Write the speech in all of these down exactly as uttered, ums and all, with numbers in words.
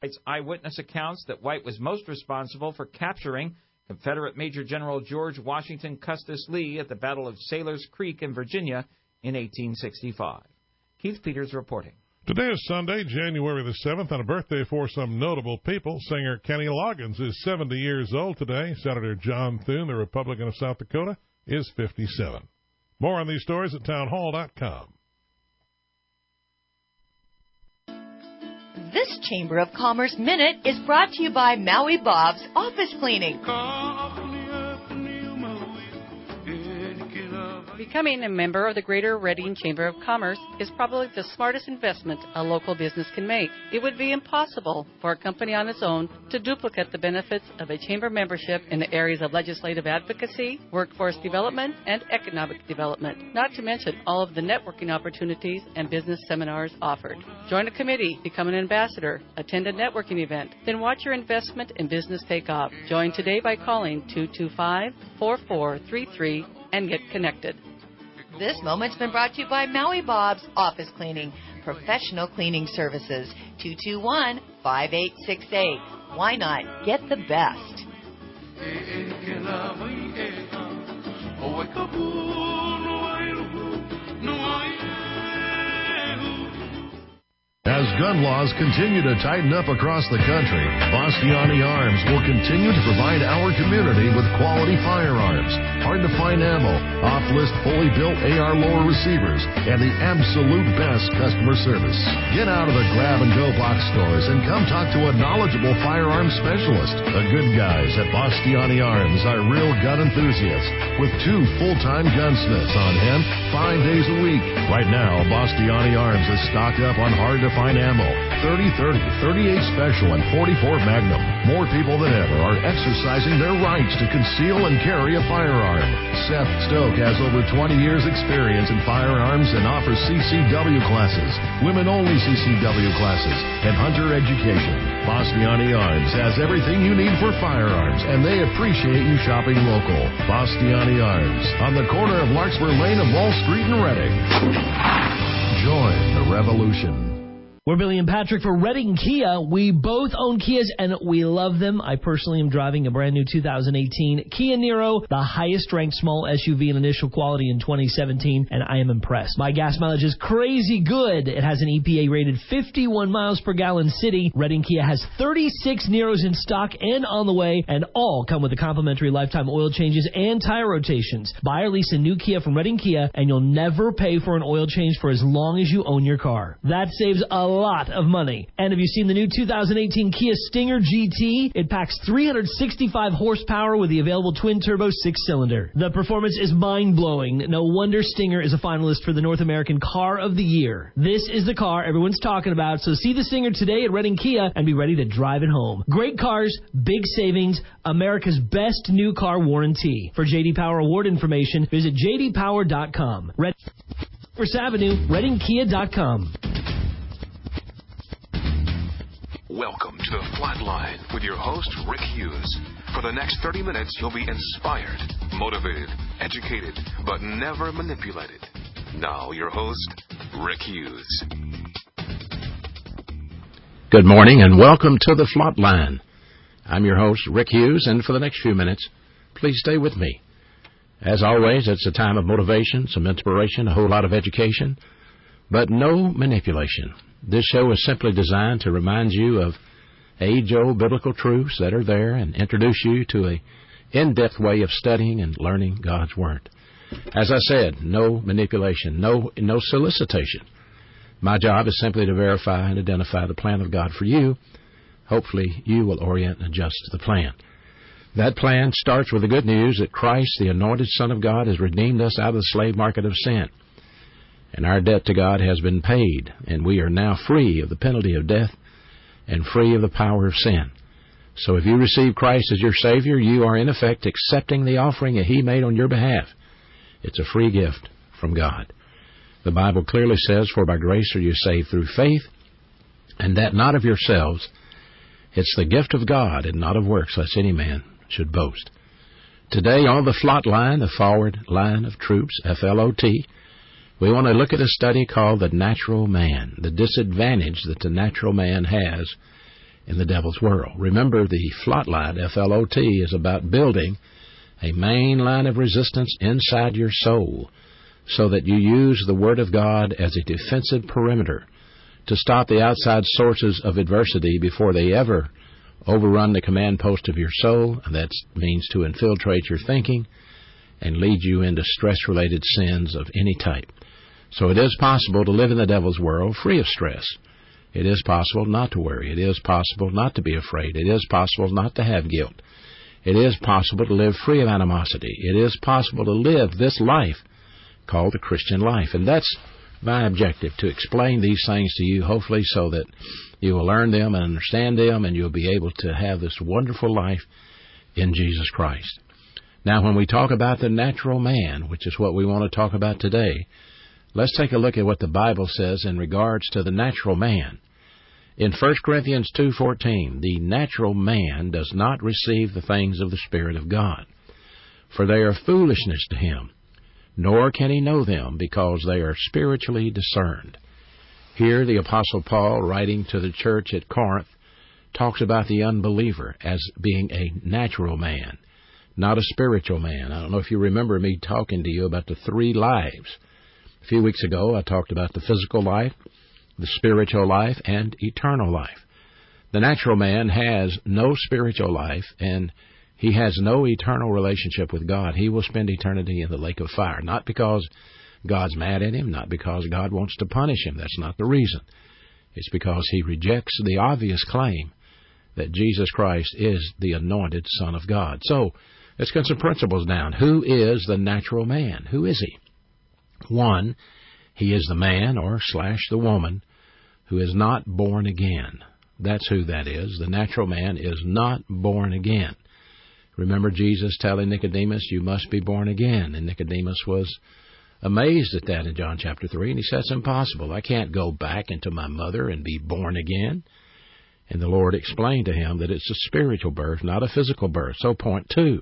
Eyewitness accounts that White was most responsible for capturing Confederate Major General George Washington Custis Lee at the Battle of Sailor's Creek in Virginia in eighteen sixty-five. Keith Peters reporting. Today is Sunday, January the seventh, and a birthday for some notable people. Singer Kenny Loggins is seventy years old today. Senator John Thune, the Republican of South Dakota, is fifty-seven. More on these stories at townhall dot com. This Chamber of Commerce Minute is brought to you by Maui Bob's Office Cleaning. Becoming a member of the Greater Reading Chamber of Commerce is probably the smartest investment a local business can make. It would be impossible for a company on its own to duplicate the benefits of a chamber membership in the areas of legislative advocacy, workforce development, and economic development, not to mention all of the networking opportunities and business seminars offered. Join a committee, become an ambassador, attend a networking event, then watch your investment in business take off. Join today by calling two two five, four four three three and get connected. This moment's been brought to you by Maui Bob's Office Cleaning, professional cleaning services. two two one, five eight six eight. Why not get the best? As gun laws continue to tighten up across the country, Bastiani Arms will continue to provide our community with quality firearms, hard-to-find ammo, off-list fully built A R lower receivers, and the absolute best customer service. Get out of the grab-and-go box stores and come talk to a knowledgeable firearms specialist. The good guys at Bastiani Arms are real gun enthusiasts with two full-time gunsmiths on hand five days a week. Right now, Bastiani Arms is stocked up on hard-to-find Fine ammo, thirty thirty, thirty-eight Special, and forty-four Magnum. More people than ever are exercising their rights to conceal and carry a firearm. Seth Stoke has over twenty years experience in firearms and offers C C W classes, women-only C C W classes, and hunter education. Bastiani Arms has everything you need for firearms, and they appreciate you shopping local. Bastiani Arms, on the corner of Larkspur Lane and Wall Street in Reading. Join the revolution. We're Billy and Patrick for Reading Kia. We both own Kias, and we love them. I personally am driving a brand new two thousand eighteen Kia Niro, the highest-ranked small S U V in initial quality in twenty seventeen, and I am impressed. My gas mileage is crazy good. It has an E P A-rated fifty-one miles per gallon city. Reading Kia has thirty-six Niros in stock and on the way, and all come with a complimentary lifetime oil changes and tire rotations. Buy or lease a new Kia from Reading Kia, and you'll never pay for an oil change for as long as you own your car. That saves a lot of money. And have you seen the new two thousand eighteen Kia Stinger G T? It packs three hundred sixty-five horsepower with the available twin-turbo six-cylinder. The performance is mind-blowing. No wonder Stinger is a finalist for the North American Car of the Year. This is the car everyone's talking about, so see the Stinger today at Reading Kia and be ready to drive it home. Great cars, big savings, America's best new car warranty. For J D Power Award information, visit j d power dot com. Red First Avenue, reading kia dot com. Welcome to the Flatline with your host, Rick Hughes. For the next thirty minutes, you'll be inspired, motivated, educated, but never manipulated. Now, your host, Rick Hughes. Good morning and welcome to the Flatline. I'm your host, Rick Hughes, and for the next few minutes, please stay with me. As always, it's a time of motivation, some inspiration, a whole lot of education, but no manipulation. This show is simply designed to remind you of age-old biblical truths that are there and introduce you to a in-depth way of studying and learning God's Word. As I said, no manipulation, no, no solicitation. My job is simply to verify and identify the plan of God for you. Hopefully, you will orient and adjust to the plan. That plan starts with the good news that Christ, the anointed Son of God, has redeemed us out of the slave market of sin. And our debt to God has been paid, and we are now free of the penalty of death and free of the power of sin. So if you receive Christ as your Savior, you are in effect accepting the offering that He made on your behalf. It's a free gift from God. The Bible clearly says, "For by grace are you saved through faith, and that not of yourselves. It's the gift of God, and not of works, lest any man should boast." Today on the Flot Line, the forward line of troops, F L O T, we want to look at a study called The Natural Man, the disadvantage that the natural man has in the devil's world. Remember, the Flot line, F L O T, is about building a main line of resistance inside your soul so that you use the Word of God as a defensive perimeter to stop the outside sources of adversity before they ever overrun the command post of your soul, and that means to infiltrate your thinking and lead you into stress-related sins of any type. So it is possible to live in the devil's world free of stress. It is possible not to worry. It is possible not to be afraid. It is possible not to have guilt. It is possible to live free of animosity. It is possible to live this life called the Christian life. And that's my objective, to explain these things to you, hopefully so that you will learn them and understand them, and you'll be able to have this wonderful life in Jesus Christ. Now, when we talk about the natural man, which is what we want to talk about today, let's take a look at what the Bible says in regards to the natural man. In First Corinthians two fourteen, the natural man does not receive the things of the Spirit of God, for they are foolishness to him, nor can he know them, because they are spiritually discerned. Here the Apostle Paul, writing to the church at Corinth, talks about the unbeliever as being a natural man, not a spiritual man. I don't know if you remember me talking to you about the three lives. A few weeks ago, I talked about the physical life, the spiritual life, and eternal life. The natural man has no spiritual life, and he has no eternal relationship with God. He will spend eternity in the lake of fire, not because God's mad at him, not because God wants to punish him. That's not the reason. It's because he rejects the obvious claim that Jesus Christ is the anointed Son of God. So, let's get some principles down. Who is the natural man? Who is he? One, he is the man, or slash the woman, who is not born again. That's who that is. The natural man is not born again. Remember Jesus telling Nicodemus, you must be born again. And Nicodemus was amazed at that in John chapter three, and he said, it's impossible. I can't go back into my mother and be born again. And the Lord explained to him that it's a spiritual birth, not a physical birth. So point two,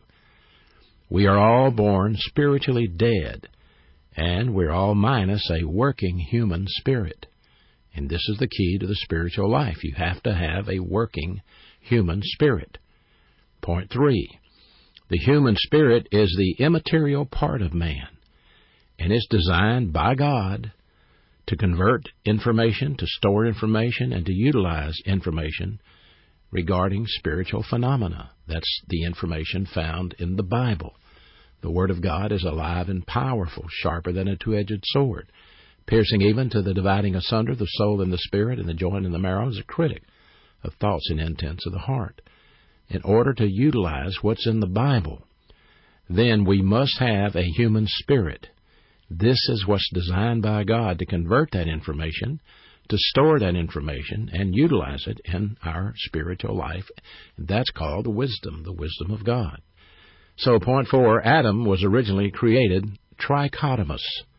we are all born spiritually dead, and we're all minus a working human spirit. And this is the key to the spiritual life. You have to have a working human spirit. Point three, the human spirit is the immaterial part of man, and it's designed by God to convert information, to store information, and to utilize information regarding spiritual phenomena. That's the information found in the Bible. The Word of God is alive and powerful, sharper than a two-edged sword, piercing even to the dividing asunder the soul and the spirit, and the joint and the marrow, is a critic of thoughts and intents of the heart. In order to utilize what's in the Bible, then we must have a human spirit. This is what's designed by God to convert that information, to store that information, and utilize it in our spiritual life. That's called the wisdom, the wisdom of God. So point four, Adam was originally created trichotomous.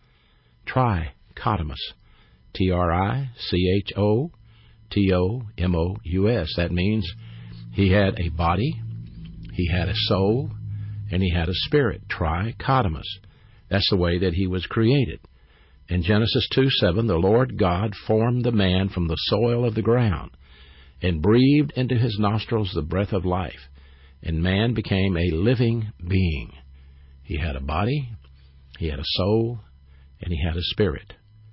Trichotomous. T R I C H O T O M O U S. That means he had a body, he had a soul, and he had a spirit. Trichotomous. That's the way that he was created. In Genesis two seven, the Lord God formed the man from the soil of the ground and breathed into his nostrils the breath of life, and man became a living being. He had a body, he had a soul, and he had a spirit.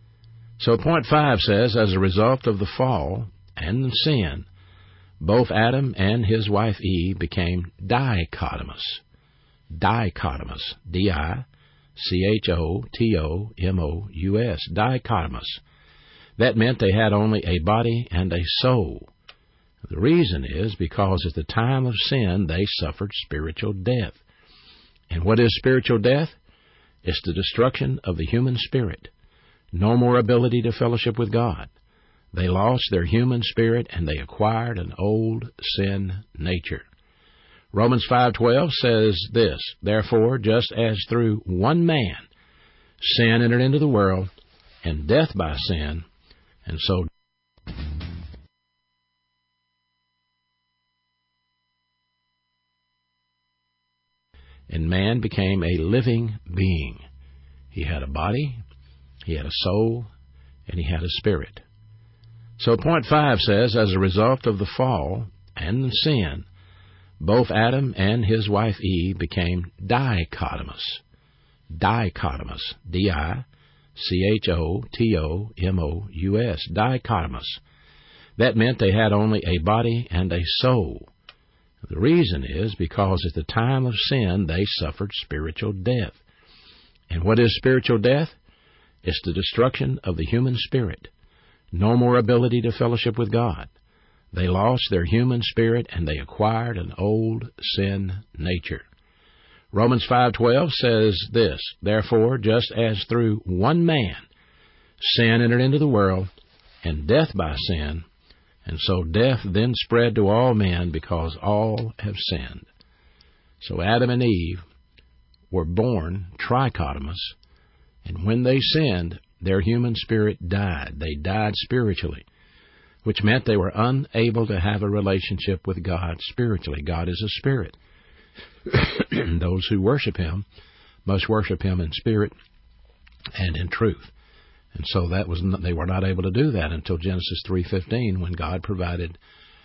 So point five says, as a result of the fall and the sin, both Adam and his wife Eve became dichotomous. Dichotomous. D I C H O T O M O U S. Dichotomous. That meant they had only a body and a soul. The reason is because at the time of sin, they suffered spiritual death. And what is spiritual death? It's the destruction of the human spirit. No more ability to fellowship with God. They lost their human spirit, and they acquired an old sin nature. Romans five twelve says this, therefore, just as through one man sin entered into the world, and death by sin, and so and man became a living being. He had a body, he had a soul, and he had a spirit. So point five says, as a result of the fall and the sin, both Adam and his wife Eve became dichotomous. Dichotomous. D I C H O T O M O U S. Dichotomous. That meant they had only a body and a soul. The reason is because at the time of sin, they suffered spiritual death. And what is spiritual death? It's the destruction of the human spirit. No more ability to fellowship with God. They lost their human spirit and they acquired an old sin nature. Romans five twelve says this, therefore, just as through one man sin entered into the world, and death by sin, and so death then spread to all men because all have sinned. So Adam and Eve were born trichotomous, and when they sinned, their human spirit died. They died spiritually, which meant they were unable to have a relationship with God spiritually. God is a spirit. Those who worship Him must worship Him in spirit and in truth. And so that was not, they were not able to do that until Genesis three fifteen, when God provided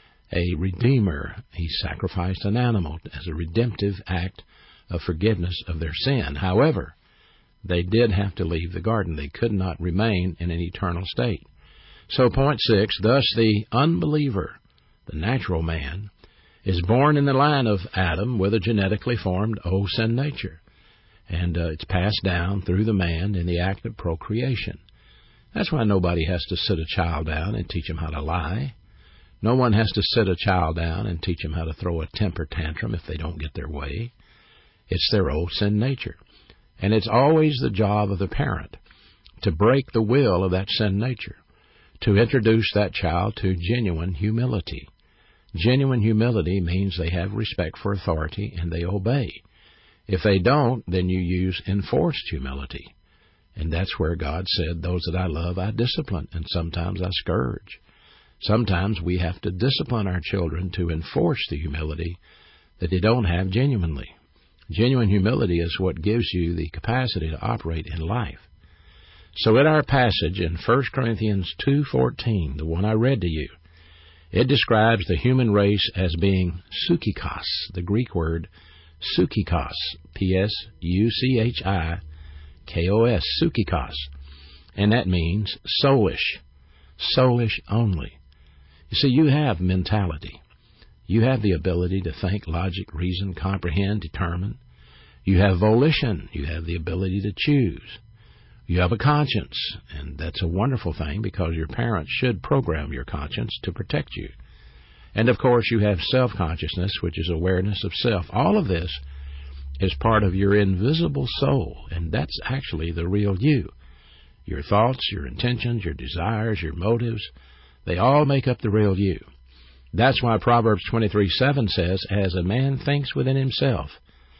a redeemer. He sacrificed an animal as a redemptive act of forgiveness of their sin. However, they did have to leave the garden. They could not remain in an eternal state. So point six, thus the unbeliever, the natural man, is born in the line of Adam with a genetically formed old sin nature. And uh, it's passed down through the man in the act of procreation. That's why nobody has to sit a child down and teach him how to lie. No one has to sit a child down and teach him how to throw a temper tantrum if they don't get their way. It's their old sin nature. And it's always the job of the parent to break the will of that sin nature, to introduce that child to genuine humility. Genuine humility means they have respect for authority and they obey. If they don't, then you use enforced humility. And that's where God said, those that I love, I discipline, and sometimes I scourge. Sometimes we have to discipline our children to enforce the humility that they don't have genuinely. Genuine humility is what gives you the capacity to operate in life. So in our passage in First Corinthians two fourteen, the one I read to you, it describes the human race as being psychikos, the Greek word psychikos, P S U C H I K O S, psychikos, and that means soulish, soulish only. You see, you have mentality. You have the ability to think, logic, reason, comprehend, determine. You have volition. You have the ability to choose. You have a conscience, and that's a wonderful thing because your parents should program your conscience to protect you. And, of course, you have self-consciousness, which is awareness of self. All of this is part of your invisible soul, and that's actually the real you. Your thoughts, your intentions, your desires, your motives, they all make up the real you. That's why Proverbs twenty-three seven says, as a man thinks within himself,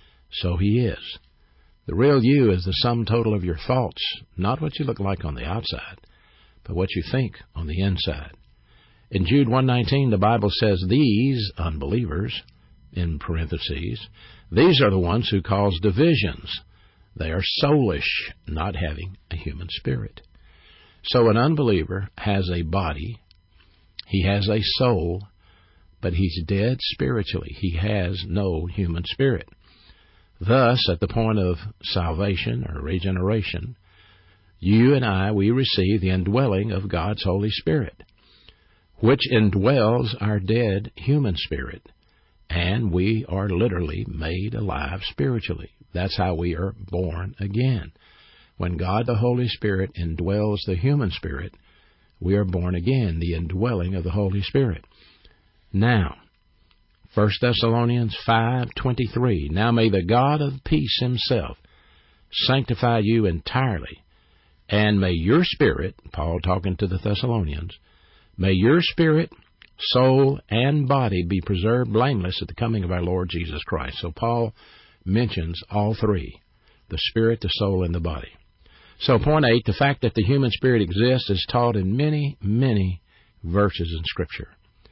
so he is. The real you is the sum total of your thoughts, not what you look like on the outside, but what you think on the inside. In Jude one nineteen, the Bible says, these unbelievers, in parentheses, these are the ones who cause divisions. They are soulish, not having a human spirit. So an unbeliever has a body, he has a soul, but he's dead spiritually. He has no human spirit. Thus, at the point of salvation or regeneration, you and I, we receive the indwelling of God's Holy Spirit, which indwells our dead human spirit, and we are literally made alive spiritually. That's how we are born again. When God the Holy Spirit indwells the human spirit, we are born again, the indwelling of the Holy Spirit. Now, First Thessalonians five twenty-three, now may the God of peace himself sanctify you entirely, and may your spirit, Paul talking to the Thessalonians, may your spirit, soul, and body be preserved blameless at the coming of our Lord Jesus Christ. So Paul mentions all three, the spirit, the soul, and the body. So point eight, the fact that the human spirit exists is taught in many, many verses in Scripture,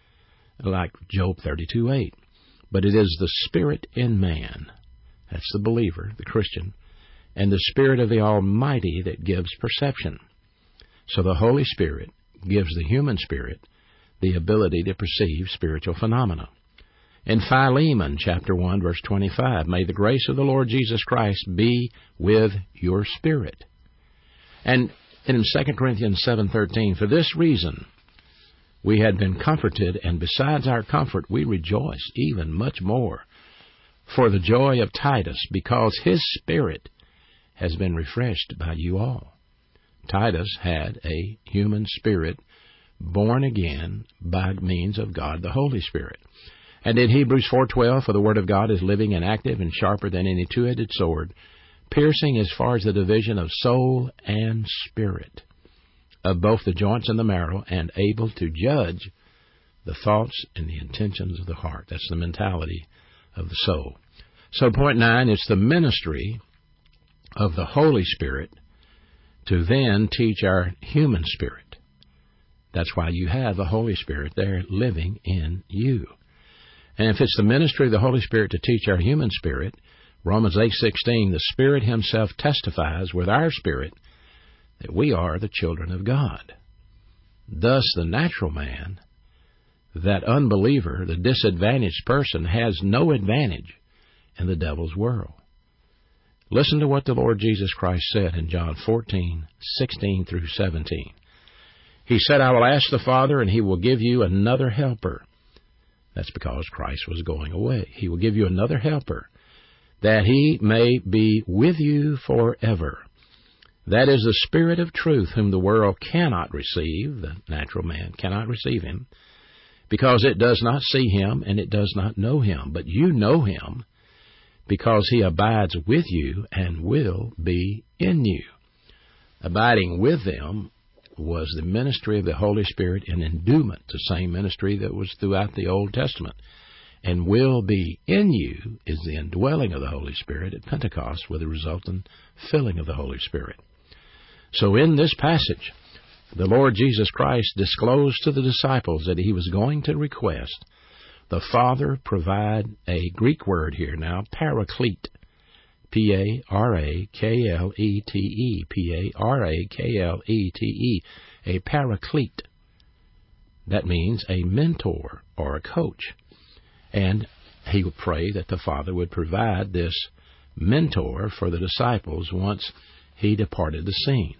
like Job thirty-two eight. But it is the spirit in man, that's the believer, the Christian, and the Spirit of the Almighty that gives perception. So the Holy Spirit gives the human spirit the ability to perceive spiritual phenomena. In Philemon chapter one, verse twenty-five, may the grace of the Lord Jesus Christ be with your spirit. And in Second Corinthians seven thirteen, for this reason we had been comforted, and besides our comfort we rejoice even much more for the joy of Titus, because his spirit has been refreshed by you all. Titus had a human spirit born again by means of God the Holy Spirit. And in Hebrews four twelve, for the Word of God is living and active and sharper than any two-edged sword, piercing as far as the division of soul and spirit, of both the joints and the marrow, and able to judge the thoughts and the intentions of the heart. That's the mentality of the soul. So point nine, it's the ministry of the Holy Spirit to then teach our human spirit. That's why you have the Holy Spirit there living in you. And if it's the ministry of the Holy Spirit to teach our human spirit, Romans eight sixteen, the Spirit Himself testifies with our spirit that we are the children of God. Thus, the natural man, that unbeliever, the disadvantaged person, has no advantage in the devil's world. Listen to what the Lord Jesus Christ said in John fourteen sixteen through seventeen. He said, I will ask the Father, and He will give you another helper. That's because Christ was going away. He will give you another helper, that He may be with you forever. That is the Spirit of truth, whom the world cannot receive, the natural man cannot receive Him, because it does not see Him and it does not know Him. But you know Him, because He abides with you and will be in you. Abiding with them was the ministry of the Holy Spirit in endowment, the same ministry that was throughout the Old Testament. And will be in you is the indwelling of the Holy Spirit at Pentecost with the resultant filling of the Holy Spirit. So in this passage, the Lord Jesus Christ disclosed to the disciples that He was going to request the Father provide a Greek word here now, paraclete, P A R A K L E T E, P A R A K L E T E, a paraclete. That means a mentor or a coach. And He would pray that the Father would provide this mentor for the disciples once He departed the scene.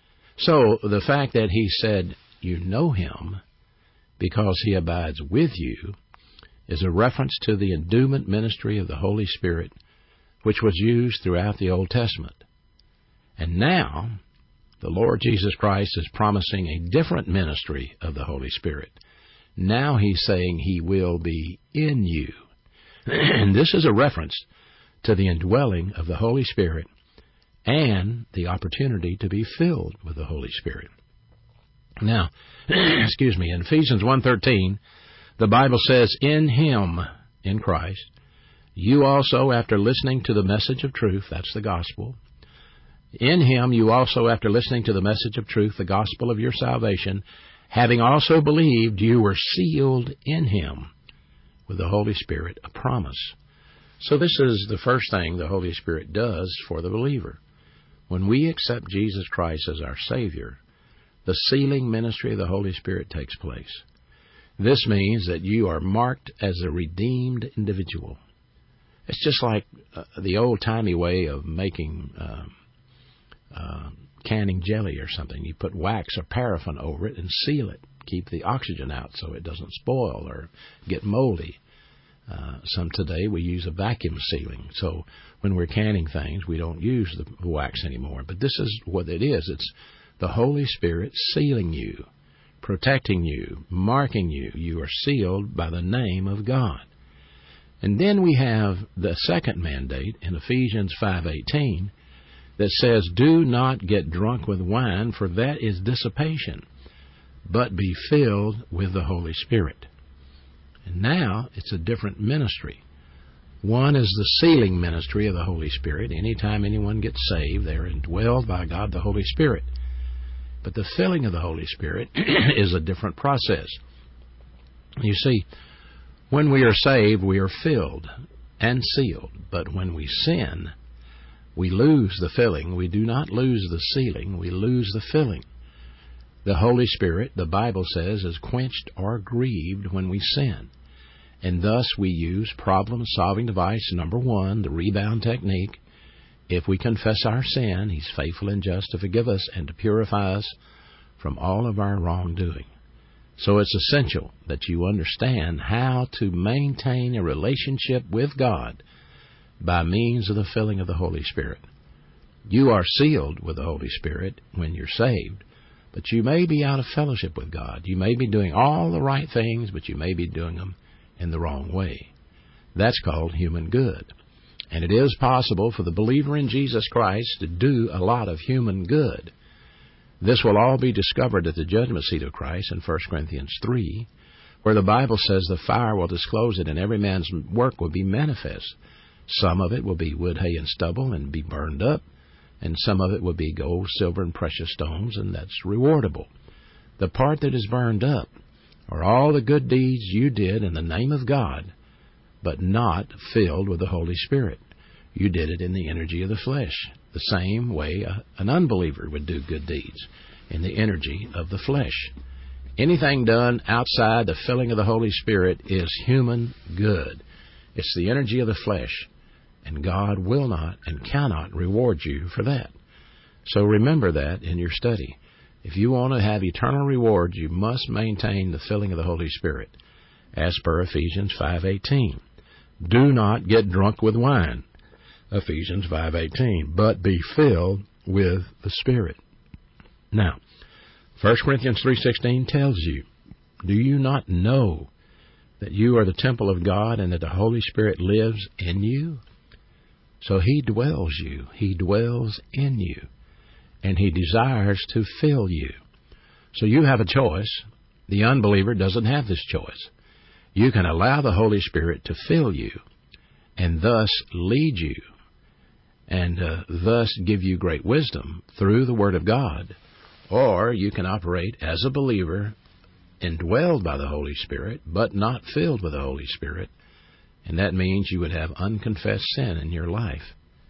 So the fact that He said, you know Him because He abides with you, is a reference to the endowment ministry of the Holy Spirit, which was used throughout the Old Testament. And now, the Lord Jesus Christ is promising a different ministry of the Holy Spirit. Now He's saying He will be in you. And this is a reference to the indwelling of the Holy Spirit and the opportunity to be filled with the Holy Spirit. Now, excuse me, in Ephesians one thirteen, the Bible says, in Him, in Christ, you also, after listening to the message of truth, that's the gospel, in Him you also, after listening to the message of truth, the gospel of your salvation, having also believed, you were sealed in Him with the Holy Spirit, a promise. So this is the first thing the Holy Spirit does for the believer. When we accept Jesus Christ as our Savior, the sealing ministry of the Holy Spirit takes place. This means that you are marked as a redeemed individual. It's just like uh, the old-timey way of making uh, uh, canning jelly or something. You put wax or paraffin over it and seal it. Keep the oxygen out so it doesn't spoil or get moldy. Uh, some today we use a vacuum sealing. So when we're canning things, we don't use the wax anymore. But this is what it is. It's the Holy Spirit sealing you, protecting you, marking you. You are sealed by the name of God. And then we have the second mandate in Ephesians five eighteen that says, do not get drunk with wine, for that is dissipation, but be filled with the Holy Spirit. And now it's a different ministry. One is the sealing ministry of the Holy Spirit. Anytime anyone gets saved, they're indwelled by God the Holy Spirit. But the filling of the Holy Spirit is a different process. You see, when we are saved, we are filled and sealed. But when we sin, we lose the filling. We do not lose the sealing. We lose the filling. The Holy Spirit, the Bible says, is quenched or grieved when we sin. And thus we use problem-solving device number one, the rebound technique. If we confess our sin, He's faithful and just to forgive us and to purify us from all of our wrongdoing. So it's essential that you understand how to maintain a relationship with God by means of the filling of the Holy Spirit. You are sealed with the Holy Spirit when you're saved, but you may be out of fellowship with God. You may be doing all the right things, but you may be doing them in the wrong way. That's called human good. And it is possible for the believer in Jesus Christ to do a lot of human good. This will all be discovered at the judgment seat of Christ in First Corinthians three, where the Bible says the fire will disclose it and every man's work will be manifest. Some of it will be wood, hay, and stubble and be burned up, and some of it will be gold, silver, and precious stones, and that's rewardable. The part that is burned up are all the good deeds you did in the name of God, but not filled with the Holy Spirit. You did it in the energy of the flesh, the same way a, an unbeliever would do good deeds, in the energy of the flesh. Anything done outside the filling of the Holy Spirit is human good. It's the energy of the flesh, and God will not and cannot reward you for that. So remember that in your study. If you want to have eternal rewards, you must maintain the filling of the Holy Spirit, as per Ephesians five eighteen. Do not get drunk with wine, Ephesians five eighteen, but be filled with the Spirit. Now, First Corinthians three sixteen tells you, do you not know that you are the temple of God and that the Holy Spirit lives in you? So He dwells you. He dwells in you. And He desires to fill you. So you have a choice. The unbeliever doesn't have this choice. You can allow the Holy Spirit to fill you and thus lead you and uh, thus give you great wisdom through the Word of God. Or you can operate as a believer, indwelled by the Holy Spirit, but not filled with the Holy Spirit. And that means you would have unconfessed sin in your life.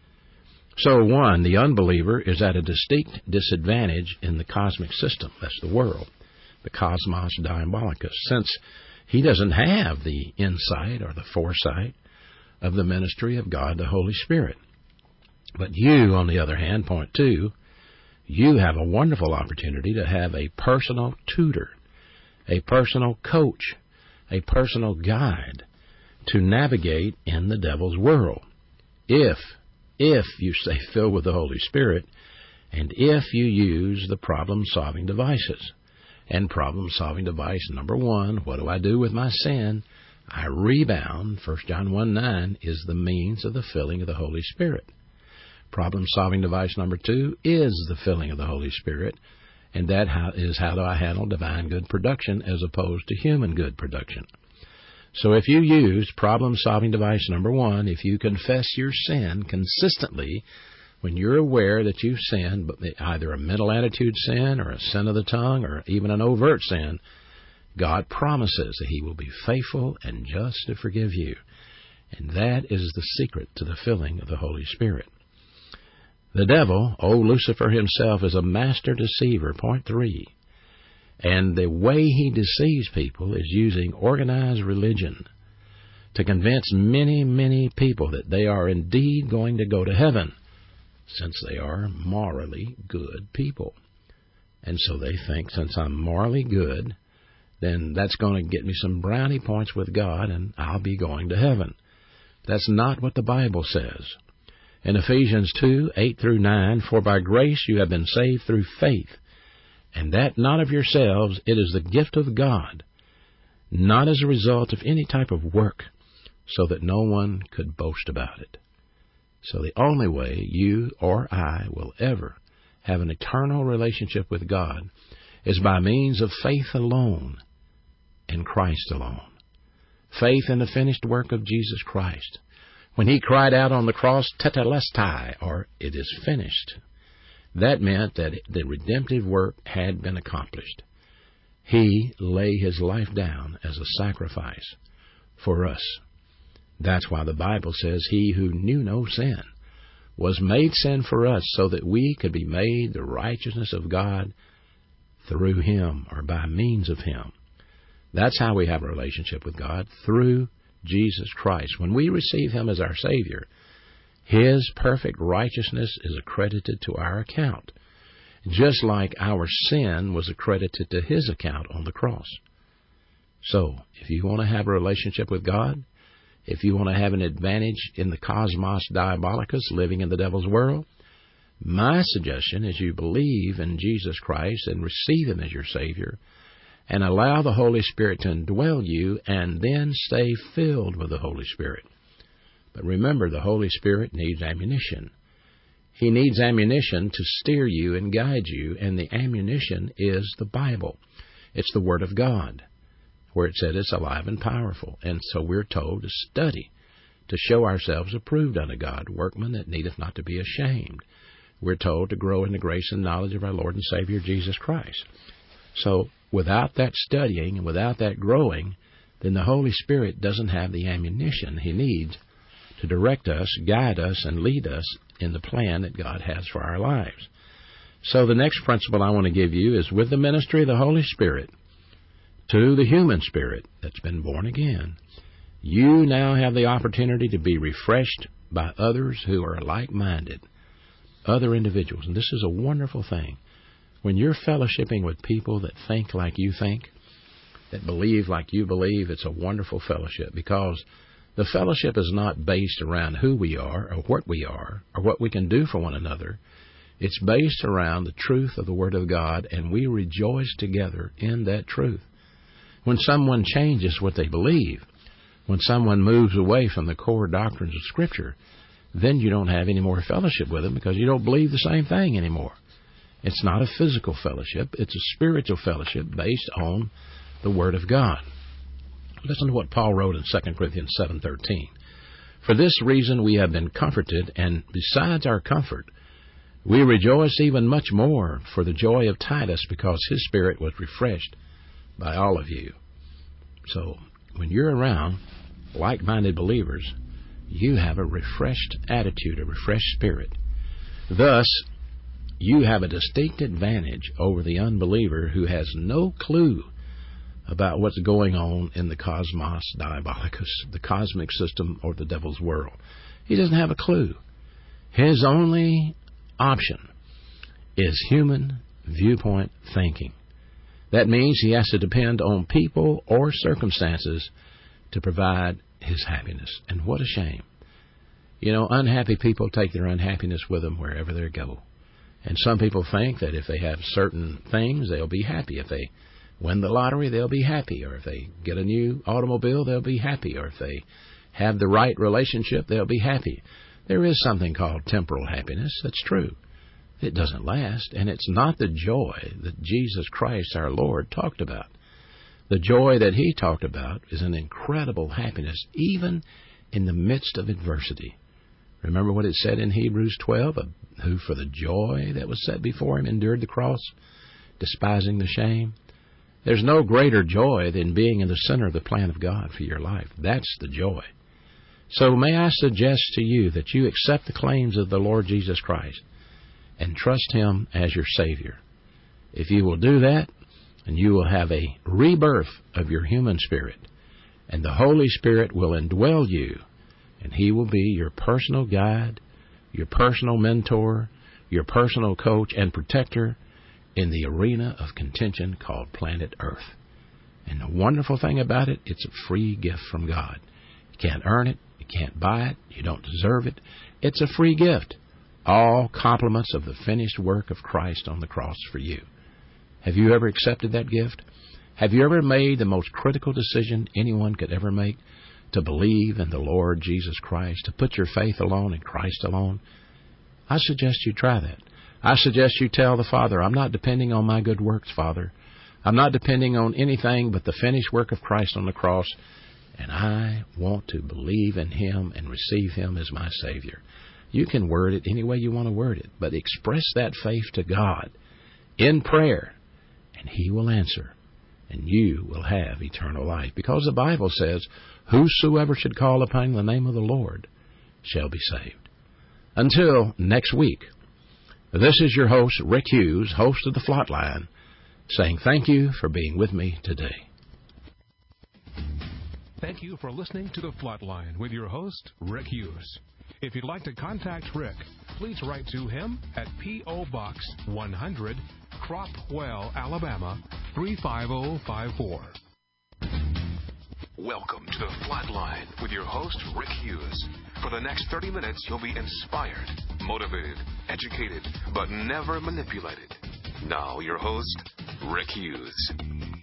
So, one, the unbeliever is at a distinct disadvantage in the cosmic system. That's the world, the cosmos diabolicus, since he doesn't have the insight or the foresight of the ministry of God, the Holy Spirit. But you, on the other hand, point two, you have a wonderful opportunity to have a personal tutor, a personal coach, a personal guide to navigate in the devil's world. If, if you stay filled with the Holy Spirit, and if you use the problem-solving devices. And problem-solving device number one, what do I do with my sin? I rebound. First John one nine is the means of the filling of the Holy Spirit. Problem-solving device number two is the filling of the Holy Spirit, and that is how do I handle divine good production as opposed to human good production. So if you use problem-solving device number one, if you confess your sin consistently when you're aware that you've sinned, but either a mental attitude sin or a sin of the tongue or even an overt sin, God promises that He will be faithful and just to forgive you. And that is the secret to the filling of the Holy Spirit. The devil, old Lucifer himself, is a master deceiver, point three. And the way he deceives people is using organized religion to convince many, many people that they are indeed going to go to heaven, since they are morally good people. And so they think, since I'm morally good, then that's going to get me some brownie points with God, and I'll be going to heaven. That's not what the Bible says. In Ephesians two, eight through nine, for by grace you have been saved through faith, and that not of yourselves, it is the gift of God, not as a result of any type of work, so that no one could boast about it. So the only way you or I will ever have an eternal relationship with God is by means of faith alone, in Christ alone. Faith in the finished work of Jesus Christ. When He cried out on the cross, tetelestai, or it is finished, that meant that the redemptive work had been accomplished. He lay His life down as a sacrifice for us. That's why the Bible says He who knew no sin was made sin for us so that we could be made the righteousness of God through Him or by means of Him. That's how we have a relationship with God, through Jesus Christ. When we receive Him as our Savior, His perfect righteousness is accredited to our account, just like our sin was accredited to His account on the cross. So, if you want to have a relationship with God, if you want to have an advantage in the cosmos diabolicus, living in the devil's world, my suggestion is you believe in Jesus Christ and receive Him as your Savior, and allow the Holy Spirit to indwell you, and then stay filled with the Holy Spirit. But remember, the Holy Spirit needs ammunition. He needs ammunition to steer you and guide you, and the ammunition is the Bible. It's the Word of God, where it said it's alive and powerful. And so we're told to study, to show ourselves approved unto God, workmen that needeth not to be ashamed. We're told to grow in the grace and knowledge of our Lord and Savior Jesus Christ. So without that studying and without that growing, then the Holy Spirit doesn't have the ammunition He needs to direct us, guide us, and lead us in the plan that God has for our lives. So the next principle I want to give you is, with the ministry of the Holy Spirit to the human spirit that's been born again, you now have the opportunity to be refreshed by others who are like-minded, other individuals. And this is a wonderful thing. When you're fellowshipping with people that think like you think, that believe like you believe, it's a wonderful fellowship, because the fellowship is not based around who we are or what we are or what we can do for one another. It's based around the truth of the Word of God, and we rejoice together in that truth. When someone changes what they believe, when someone moves away from the core doctrines of Scripture, then you don't have any more fellowship with them, because you don't believe the same thing anymore. It's not a physical fellowship. It's a spiritual fellowship based on the Word of God. Listen to what Paul wrote in Second Corinthians seven thirteen. For this reason we have been comforted, and besides our comfort, we rejoice even much more for the joy of Titus, because his spirit was refreshed by all of you. So when you're around like-minded believers, you have a refreshed attitude, a refreshed spirit. Thus, you have a distinct advantage over the unbeliever who has no clue about what's going on in the cosmos diabolicus, the cosmic system, or the devil's world. He doesn't have a clue. His only option is human viewpoint thinking. That means he has to depend on people or circumstances to provide his happiness. And what a shame. You know, unhappy people take their unhappiness with them wherever they go. And some people think that if they have certain things, they'll be happy. If they win the lottery, they'll be happy. Or if they get a new automobile, they'll be happy. Or if they have the right relationship, they'll be happy. There is something called temporal happiness. That's true. It doesn't last, and it's not the joy that Jesus Christ, our Lord, talked about. The joy that He talked about is an incredible happiness, even in the midst of adversity. Remember what it said in Hebrews twelve, who for the joy that was set before Him endured the cross, despising the shame. There's no greater joy than being in the center of the plan of God for your life. That's the joy. So may I suggest to you that you accept the claims of the Lord Jesus Christ and trust Him as your Savior. If you will do that, and you will have a rebirth of your human spirit, and the Holy Spirit will indwell you, and He will be your personal guide, your personal mentor, your personal coach and protector in the arena of contention called planet Earth. And the wonderful thing about it, it's a free gift from God. You can't earn it. You can't buy it. You don't deserve it. It's a free gift. All compliments of the finished work of Christ on the cross for you. Have you ever accepted that gift? Have you ever made the most critical decision anyone could ever make, to believe in the Lord Jesus Christ, to put your faith alone in Christ alone? I suggest you try that. I suggest you tell the Father, I'm not depending on my good works, Father. I'm not depending on anything but the finished work of Christ on the cross, and I want to believe in Him and receive Him as my Savior. You can word it any way you want to word it, but express that faith to God in prayer, and He will answer, and you will have eternal life. Because the Bible says, whosoever should call upon the name of the Lord shall be saved. Until next week, this is your host, Rick Hughes, host of The Flatline, saying thank you for being with me today. Thank you for listening to The Flatline with your host, Rick Hughes. If you'd like to contact Rick, please write to him at P O. Box one hundred, Cropwell, Alabama, three five zero five four. Welcome to The Flatline with your host, Rick Hughes. For the next thirty minutes, you'll be inspired, motivated, educated, but never manipulated. Now, your host, Rick Hughes.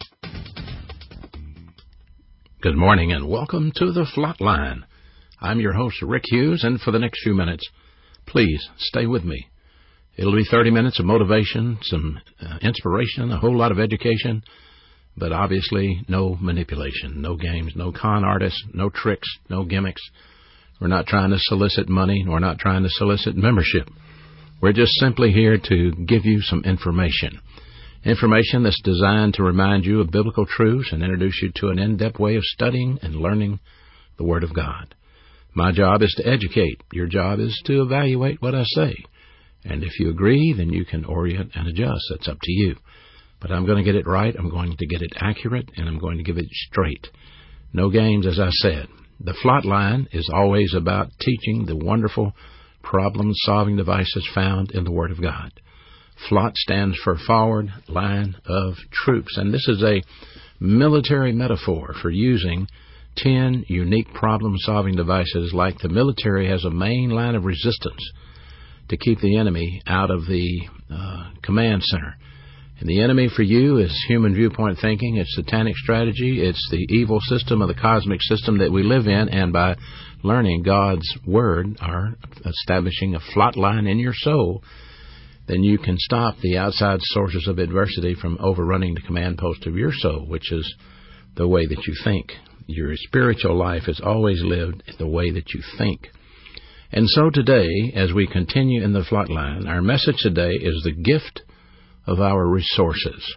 Good morning and welcome to The Flatline. I'm your host, Rick Hughes, and for the next few minutes, please stay with me. It'll be thirty minutes of motivation, some uh, inspiration, a whole lot of education, but obviously no manipulation, no games, no con artists, no tricks, no gimmicks. We're not trying to solicit money. We're not trying to solicit membership. We're just simply here to give you some information. Information that's designed to remind you of biblical truths and introduce you to an in-depth way of studying and learning the Word of God. My job is to educate. Your job is to evaluate what I say. And if you agree, then you can orient and adjust. That's up to you. But I'm going to get it right. I'm going to get it accurate, and I'm going to give it straight. No games, as I said. The Flatline is always about teaching the wonderful problem-solving devices found in the Word of God. FLOT stands for Forward Line of Troops, and this is a military metaphor for using ten unique problem-solving devices like the military has a main line of resistance to keep the enemy out of the uh, command center. And the enemy for you is human viewpoint thinking, it's satanic strategy, it's the evil system of the cosmic system that we live in, and by learning God's Word, or establishing a FLOT line in your soul, then you can stop the outside sources of adversity from overrunning the command post of your soul, which is the way that you think. Your spiritual life is always lived the way that you think. And so today, as we continue in the FLOT line, our message today is the gift of our resources.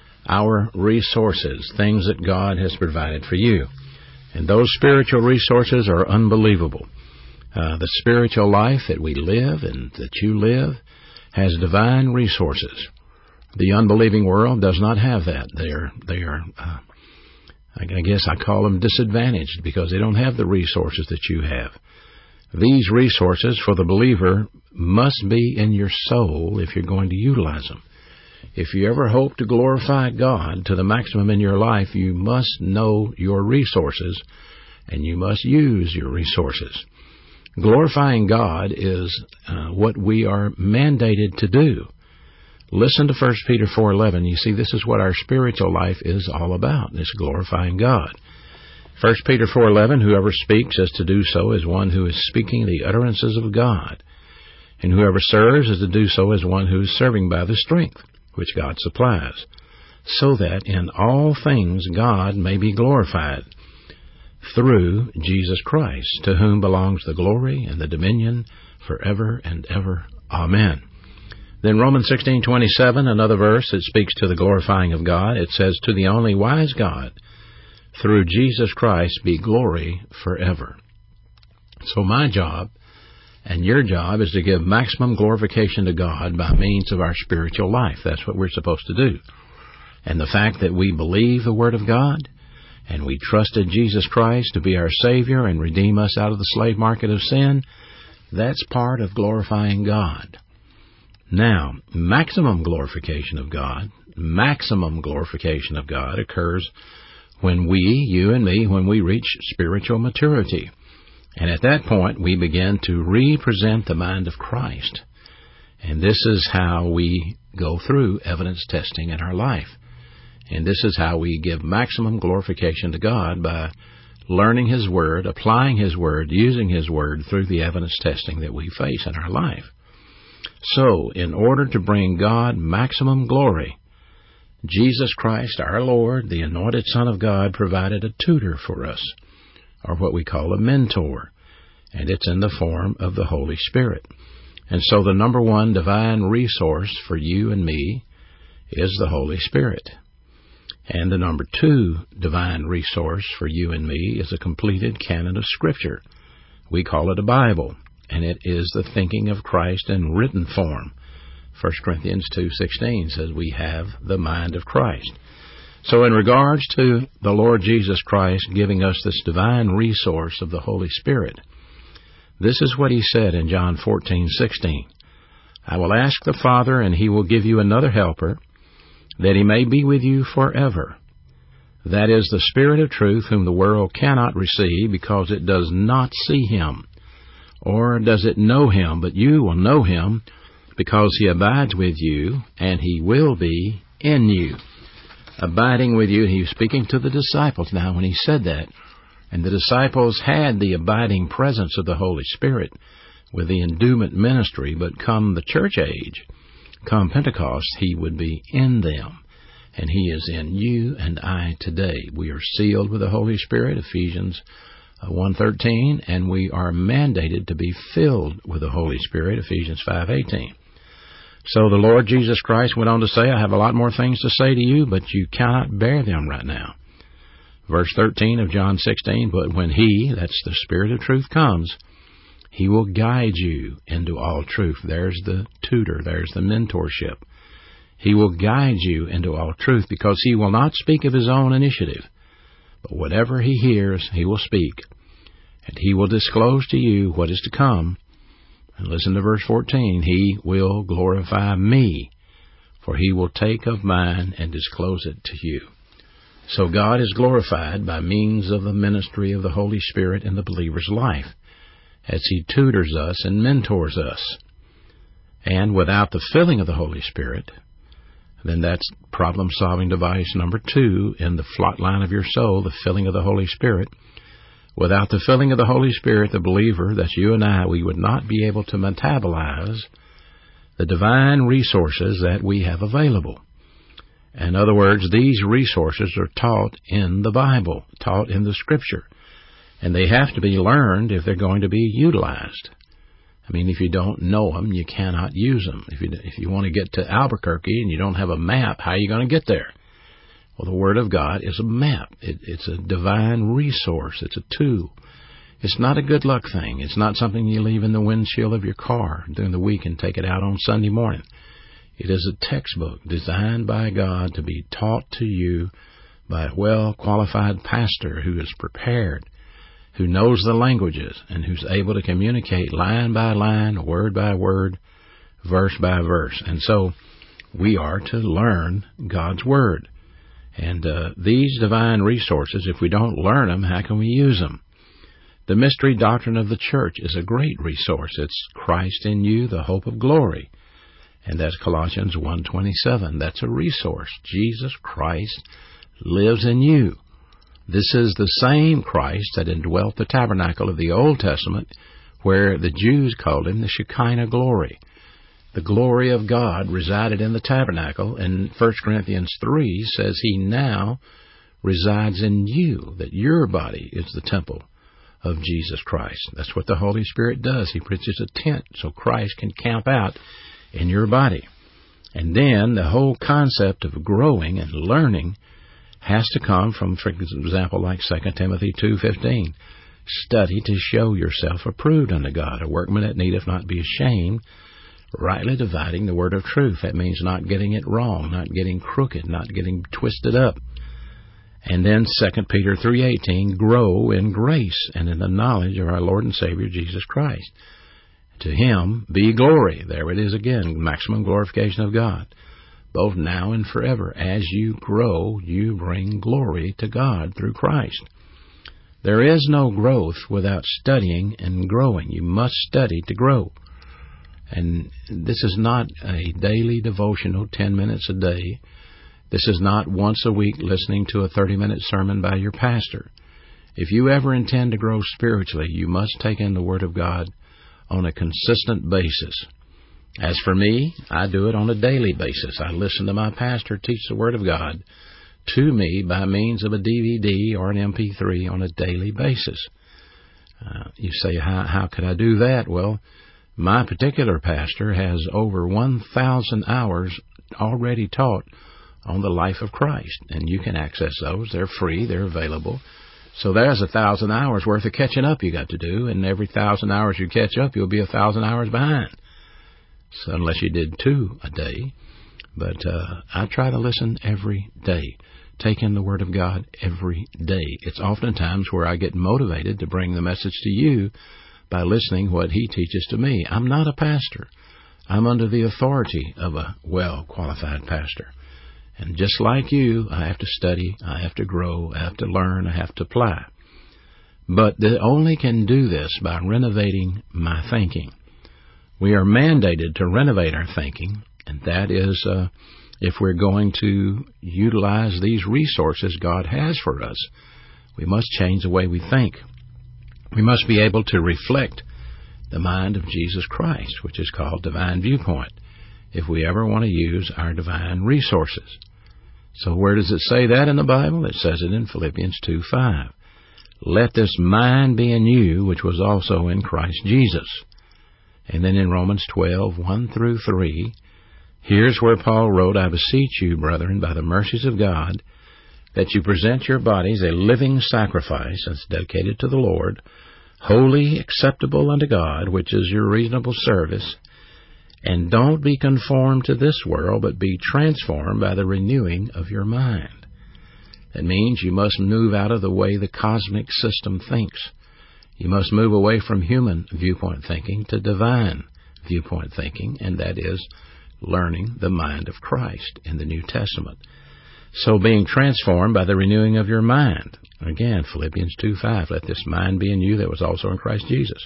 Our resources, things that God has provided for you. And those spiritual resources are unbelievable. Uh, the spiritual life that we live and that you live has divine resources. The unbelieving world does not have that. They are, they are uh, I guess I call them disadvantaged because they don't have the resources that you have. These resources for the believer must be in your soul if you're going to utilize them. If you ever hope to glorify God to the maximum in your life, you must know your resources and you must use your resources. Glorifying God is uh, what we are mandated to do. Listen to First Peter four eleven. You see, this is what our spiritual life is all about. It's glorifying God. First Peter four eleven, whoever speaks is to do so as one who is speaking the utterances of God. And whoever serves is to do so as one who is serving by the strength which God supplies, so that in all things God may be glorified through Jesus Christ, to whom belongs the glory and the dominion forever and ever. Amen. Then Romans sixteen twenty-seven, another verse that speaks to the glorifying of God. It says, to the only wise God, through Jesus Christ, be glory forever. So my job and your job is to give maximum glorification to God by means of our spiritual life. That's what we're supposed to do. And the fact that we believe the Word of God, and we trusted Jesus Christ to be our Savior and redeem us out of the slave market of sin, that's part of glorifying God. Now, maximum glorification of God, maximum glorification of God occurs when we, you and me, when we reach spiritual maturity. And at that point, we begin to represent the mind of Christ. And this is how we go through evidence testing in our life. And this is how we give maximum glorification to God, by learning His Word, applying His Word, using His Word through the evidence testing that we face in our life. So, in order to bring God maximum glory, Jesus Christ, our Lord, the anointed Son of God, provided a tutor for us, or what we call a mentor, and it's in the form of the Holy Spirit. And so the number one divine resource for you and me is the Holy Spirit. And the number two divine resource for you and me is a completed canon of Scripture. We call it a Bible, and it is the thinking of Christ in written form, First Corinthians two sixteen says we have the mind of Christ. So in regards to the Lord Jesus Christ giving us this divine resource of the Holy Spirit, this is what he said in John fourteen sixteen. I will ask the Father, and he will give you another helper, that he may be with you forever. That is the Spirit of truth, whom the world cannot receive, because it does not see him, or does it know him, but you will know him, because he abides with you, and he will be in you. Abiding with you, he was speaking to the disciples now when he said that. And the disciples had the abiding presence of the Holy Spirit with the endowment ministry, but come the church age, come Pentecost, he would be in them. And he is in you and I today. We are sealed with the Holy Spirit, Ephesians one thirteen, and we are mandated to be filled with the Holy Spirit, Ephesians five eighteen. So the Lord Jesus Christ went on to say, I have a lot more things to say to you, but you cannot bear them right now. Verse thirteen of John sixteen, but when he, that's the Spirit of truth, comes, he will guide you into all truth. There's the tutor, there's the mentorship. He will guide you into all truth, because he will not speak of his own initiative, but whatever he hears, he will speak, and he will disclose to you what is to come. And listen to verse fourteen, he will glorify me, for he will take of mine and disclose it to you. So God is glorified by means of the ministry of the Holy Spirit in the believer's life, as he tutors us and mentors us. And without the filling of the Holy Spirit, then that's problem-solving device number two in the flot line of your soul, the filling of the Holy Spirit. Without the filling of the Holy Spirit, the believer, that's you and I, we would not be able to metabolize the divine resources that we have available. In other words, these resources are taught in the Bible, taught in the Scripture, and they have to be learned if they're going to be utilized. I mean, if you don't know them, you cannot use them. If you if you want to get to Albuquerque and you don't have a map, how are you going to get there? Well, the Word of God is a map. It, it's a divine resource. It's a tool. It's not a good luck thing. It's not something you leave in the windshield of your car during the week and take it out on Sunday morning. It is a textbook designed by God to be taught to you by a well-qualified pastor who is prepared, who knows the languages, and who's able to communicate line by line, word by word, verse by verse. And so we are to learn God's Word. And uh, these divine resources, if we don't learn them, how can we use them? The mystery doctrine of the church is a great resource. It's Christ in you, the hope of glory. And that's Colossians one twenty-seven. That's a resource. Jesus Christ lives in you. This is the same Christ that indwelt the tabernacle of the Old Testament, where the Jews called him the Shekinah glory. The glory of God resided in the tabernacle, and First Corinthians three says he now resides in you, that your body is the temple of Jesus Christ. That's what the Holy Spirit does. He pitches a tent so Christ can camp out in your body. And then the whole concept of growing and learning has to come from, for example, like Second Timothy two fifteen. Study to show yourself approved unto God, a workman that needeth not be ashamed, rightly dividing the word of truth. That means not getting it wrong, not getting crooked, not getting twisted up. And then Second Peter three eighteen, grow in grace and in the knowledge of our Lord and Savior Jesus Christ. To him be glory. There it is again, maximum glorification of God, both now and forever. As you grow, you bring glory to God through Christ. There is no growth without studying and growing. You must study to grow. And this is not a daily devotional, ten minutes a day. This is not once a week listening to a thirty-minute sermon by your pastor. If you ever intend to grow spiritually, you must take in the Word of God on a consistent basis. As for me, I do it on a daily basis. I listen to my pastor teach the Word of God to me by means of a D V D or an M P three on a daily basis. Uh, you say, how, how could I do that? Well, my particular pastor has over one thousand hours already taught on the life of Christ, and you can access those. They're free. They're available. So there's a thousand hours worth of catching up you got to do, and every thousand hours you catch up, you'll be a thousand hours behind. so unless you did two a day. But uh, I try to listen every day. Take in the Word of God every day. It's oftentimes where I get motivated to bring the message to you by listening what He teaches to me. I'm not a pastor. I'm under the authority of a well-qualified pastor. And just like you, I have to study, I have to grow, I have to learn, I have to apply. But I only can do this by renovating my thinking. We are mandated to renovate our thinking, and that is uh, if we're going to utilize these resources God has for us, we must change the way we think. We must be able to reflect the mind of Jesus Christ, which is called divine viewpoint, if we ever want to use our divine resources. So where does it say that in the Bible? It says it in Philippians two five. Let this mind be in you, which was also in Christ Jesus. And then in Romans twelve, one through three, here's where Paul wrote, I beseech you, brethren, by the mercies of God, that you present your bodies a living sacrifice, that's dedicated to the Lord, holy, acceptable unto God, which is your reasonable service. And don't be conformed to this world, but be transformed by the renewing of your mind. That means you must move out of the way the cosmic system thinks. You must move away from human viewpoint thinking to divine viewpoint thinking, and that is learning the mind of Christ in the New Testament. So being transformed by the renewing of your mind. Again, Philippians two five, let this mind be in you that was also in Christ Jesus.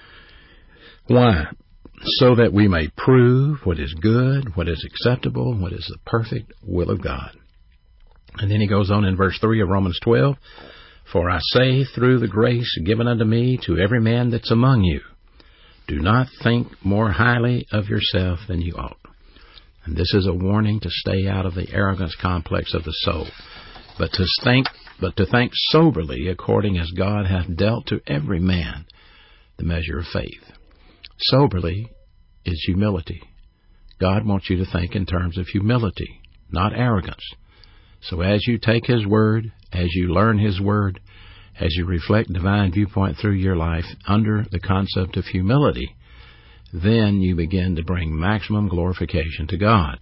Why? So that we may prove what is good, what is acceptable, what is the perfect will of God. And then he goes on in verse three of Romans twelve, for I say through the grace given unto me to every man that's among you, do not think more highly of yourself than you ought. And this is a warning to stay out of the arrogance complex of the soul, but to think, but to think soberly according as God hath dealt to every man the measure of faith. Soberly is humility. God wants you to think in terms of humility, not arrogance. So as you take His Word, as you learn His Word, as you reflect divine viewpoint through your life under the concept of humility, then you begin to bring maximum glorification to God.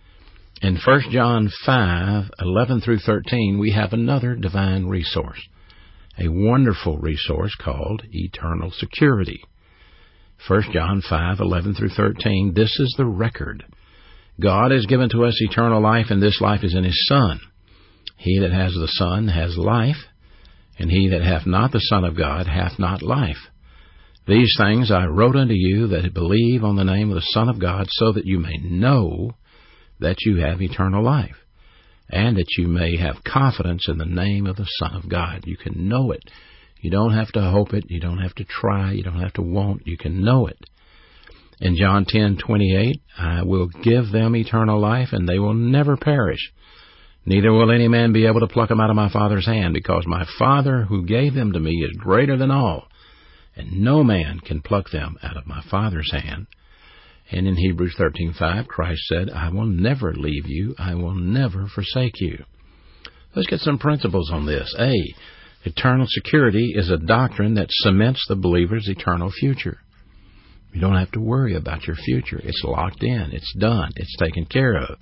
In First John five, eleven through thirteen, we have another divine resource, a wonderful resource called eternal security. First John five, eleven through thirteen, this is the record. God has given to us eternal life, and this life is in His Son. He that has the Son has life, and he that hath not the Son of God hath not life. These things I wrote unto you that believe on the name of the Son of God, so that you may know that you have eternal life, and that you may have confidence in the name of the Son of God. You can know it. You don't have to hope it. You don't have to try. You don't have to want. You can know it. In John ten twenty-eight, I will give them eternal life, and they will never perish. Neither will any man be able to pluck them out of my Father's hand, because my Father who gave them to me is greater than all, and no man can pluck them out of my Father's hand. And in Hebrews thirteen five, Christ said, I will never leave you. I will never forsake you. Let's get some principles on this. A, eternal security is a doctrine that cements the believer's eternal future. You don't have to worry about your future. It's locked in. It's done. It's taken care of.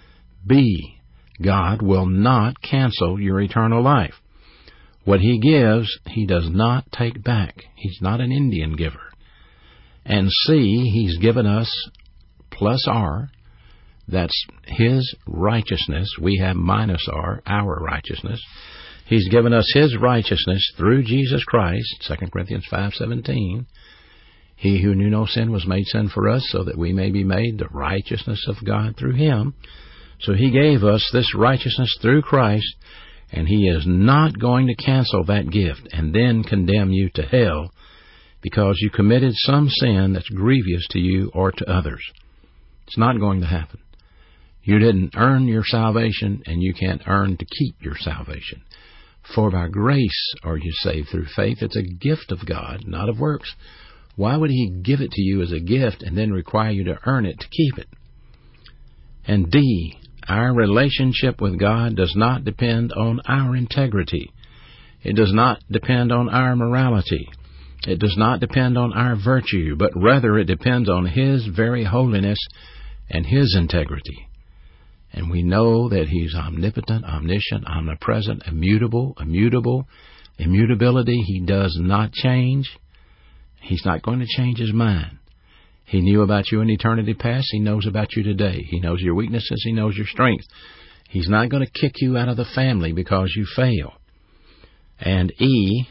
B, God will not cancel your eternal life. What He gives, He does not take back. He's not an Indian giver. And C, He's given us plus R. That's His righteousness. We have minus R, our righteousness. He's given us His righteousness through Jesus Christ, Second Corinthians five seventeen. He who knew no sin was made sin for us, so that we may be made the righteousness of God through Him. So He gave us this righteousness through Christ, and He is not going to cancel that gift and then condemn you to hell because you committed some sin that's grievous to you or to others. It's not going to happen. You didn't earn your salvation, and you can't earn to keep your salvation. For by grace are you saved through faith. It's a gift of God, not of works. Why would He give it to you as a gift and then require you to earn it to keep it? And D, our relationship with God does not depend on our integrity. It does not depend on our morality. It does not depend on our virtue, but rather it depends on His very holiness and His integrity. And we know that He's omnipotent, omniscient, omnipresent, immutable, immutable, immutability. He does not change. He's not going to change His mind. He knew about you in eternity past. He knows about you today. He knows your weaknesses. He knows your strengths. He's not going to kick you out of the family because you fail. And E,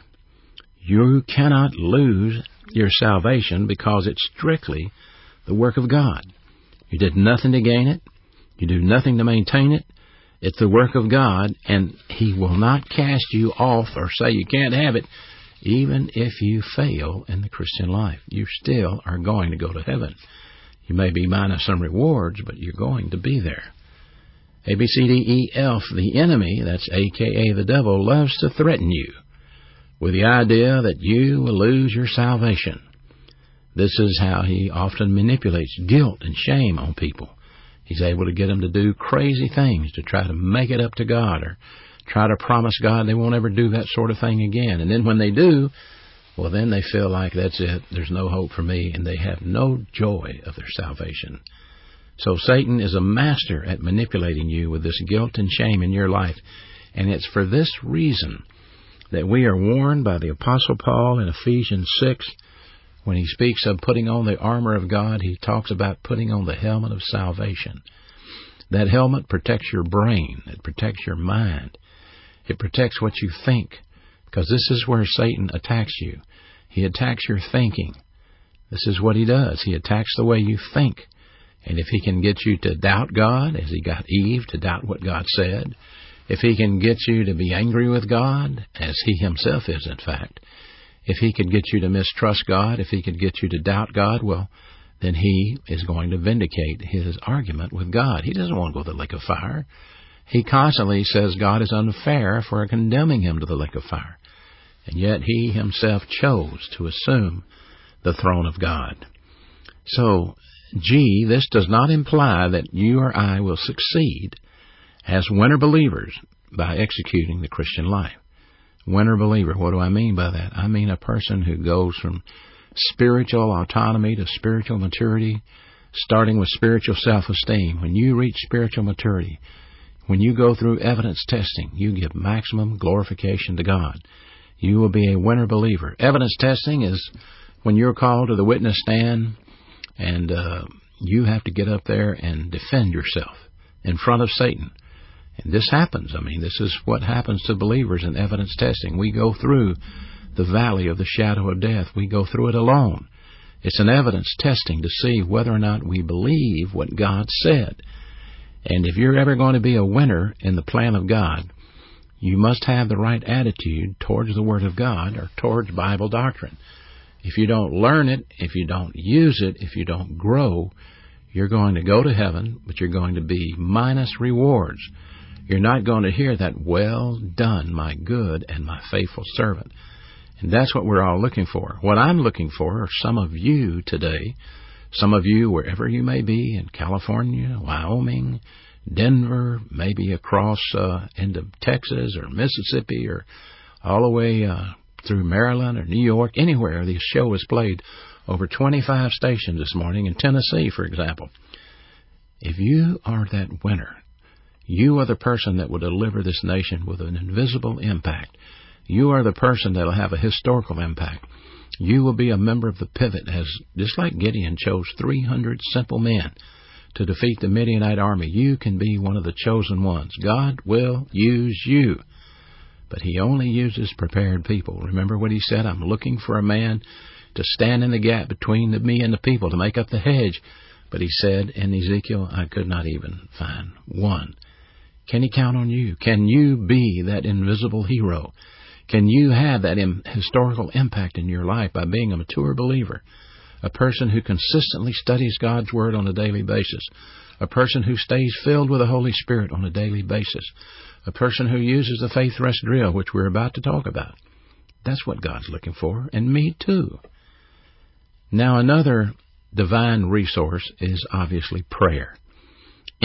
you cannot lose your salvation because it's strictly the work of God. You did nothing to gain it. You do nothing to maintain it. It's the work of God, and He will not cast you off or say you can't have it. Even if you fail in the Christian life, you still are going to go to heaven. You may be minus some rewards, but you're going to be there. A, B, C, D, E, F, the enemy, that's A K A the devil, loves to threaten you with the idea that you will lose your salvation. This is how he often manipulates guilt and shame on people. He's able to get them to do crazy things to try to make it up to God, or try to promise God they won't ever do that sort of thing again. And then when they do, well, then they feel like that's it. There's no hope for me, and they have no joy of their salvation. So Satan is a master at manipulating you with this guilt and shame in your life. And it's for this reason that we are warned by the Apostle Paul in Ephesians six. When he speaks of putting on the armor of God, he talks about putting on the helmet of salvation. That helmet protects your brain. It protects your mind. It protects what you think, because this is where Satan attacks you. He attacks your thinking. This is what he does. He attacks the way you think. And if he can get you to doubt God, as he got Eve to doubt what God said, if he can get you to be angry with God, as he himself is, in fact, if he could get you to mistrust God, if he could get you to doubt God, well, then he is going to vindicate his argument with God. He doesn't want to go to the lake of fire. He constantly says God is unfair for condemning him to the lake of fire. And yet he himself chose to assume the throne of God. So, G, this does not imply that you or I will succeed as winner believers by executing the Christian life. Winner believer, what do I mean by that? I mean a person who goes from spiritual autonomy to spiritual maturity, starting with spiritual self-esteem. When you reach spiritual maturity, when you go through evidence testing, you give maximum glorification to God. You will be a winner believer. Evidence testing is when you're called to the witness stand and uh, you have to get up there and defend yourself in front of Satan. And this happens. I mean, this is what happens to believers in evidence testing. We go through the valley of the shadow of death. We go through it alone. It's an evidence testing to see whether or not we believe what God said. And if you're ever going to be a winner in the plan of God, you must have the right attitude towards the Word of God or towards Bible doctrine. If you don't learn it, if you don't use it, if you don't grow, you're going to go to heaven, but you're going to be minus rewards. You're not going to hear that, well done, my good and my faithful servant. And that's what we're all looking for. What I'm looking for are some of you today, some of you wherever you may be, in California, Wyoming, Denver, maybe across uh, into Texas or Mississippi or all the way uh, through Maryland or New York, anywhere this show is played, over twenty-five stations this morning in Tennessee, for example. If you are that winner, you are the person that will deliver this nation with an invisible impact. You are the person that will have a historical impact. You will be a member of the pivot, as just like Gideon chose three hundred simple men to defeat the Midianite army. You can be one of the chosen ones. God will use you, but He only uses prepared people. Remember what He said? I'm looking for a man to stand in the gap between the, me and the people, to make up the hedge. But He said in Ezekiel, I could not even find one. Can He count on you? Can you be that invisible hero? Can you have that im- historical impact in your life by being a mature believer, a person who consistently studies God's Word on a daily basis, a person who stays filled with the Holy Spirit on a daily basis, a person who uses the faith rest drill, which we're about to talk about? That's what God's looking for, and me too. Now, another divine resource is obviously prayer.